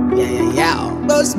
Yeah. Buzz.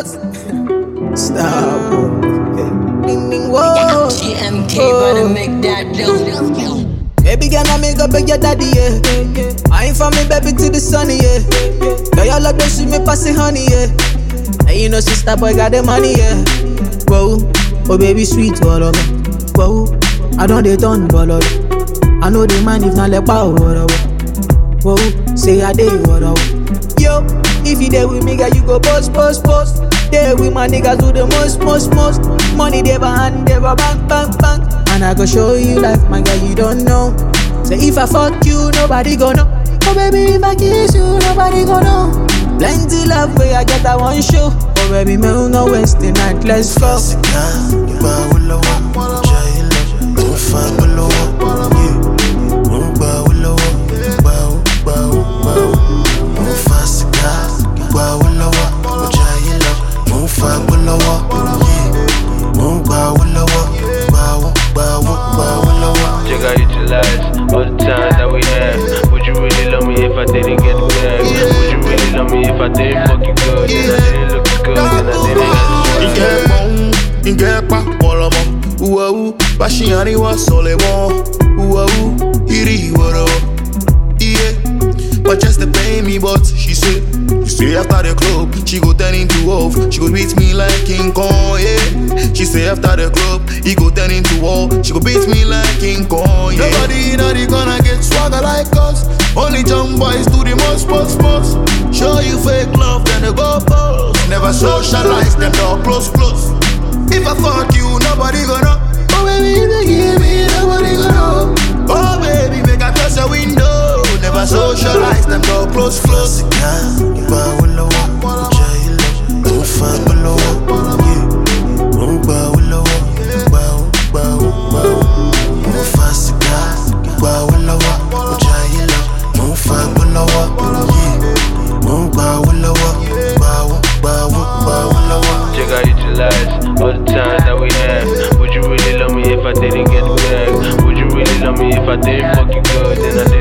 Stop. Ding ding whoa. GMK gonna make that dough. Baby girl, I make up with your daddy, yeah. I ain't from me, baby, to the sunny, yeah. Girl, your love don't sweet me pass the honey, yeah. And you know, sister boy got the money, yeah. Whoa, oh baby, sweet, whatever. Whoa, I don't they done, whatever. I know the man if not like power, whatever. Whoa, say I did, whatever. Yo, if you there with me, girl, you go post. There with my niggas do the most. Money they behind, they bang. And I go show you life, my girl, you don't know. So if I fuck you, nobody gonna know. Oh baby, if I kiss you, nobody gonna know. Plenty love where I get that one show. Oh baby, me no waste the night, let's go. Check out utilize all the time that we have. Would you really love me if I didn't get the bag? Would you really love me if I didn't fuck you good? Then I didn't look as good, then I didn't have the Inge pa polomo, Bashiani was solemo, iri woro, yeah. But just to pay me, but she said, you say after the club, she go turn into wolf, she go beat me like King Kong, yeah. She say after the club, he go turn into wolf, she go beat me like King Kong, yeah. Nobody in the gonna get swagger like us, only young boys do the most. Show you fake love, then they go post. Never socialize, them dog close. If I fuck you, nobody gonna. Oh baby, if you give me, nobody gonna. Oh baby, make I close the window. Never socialize, them dog close. Check out utilize all the time that we have. Would you really love me if I didn't get the bag? Would you really love me if I didn't fuck you good? Then I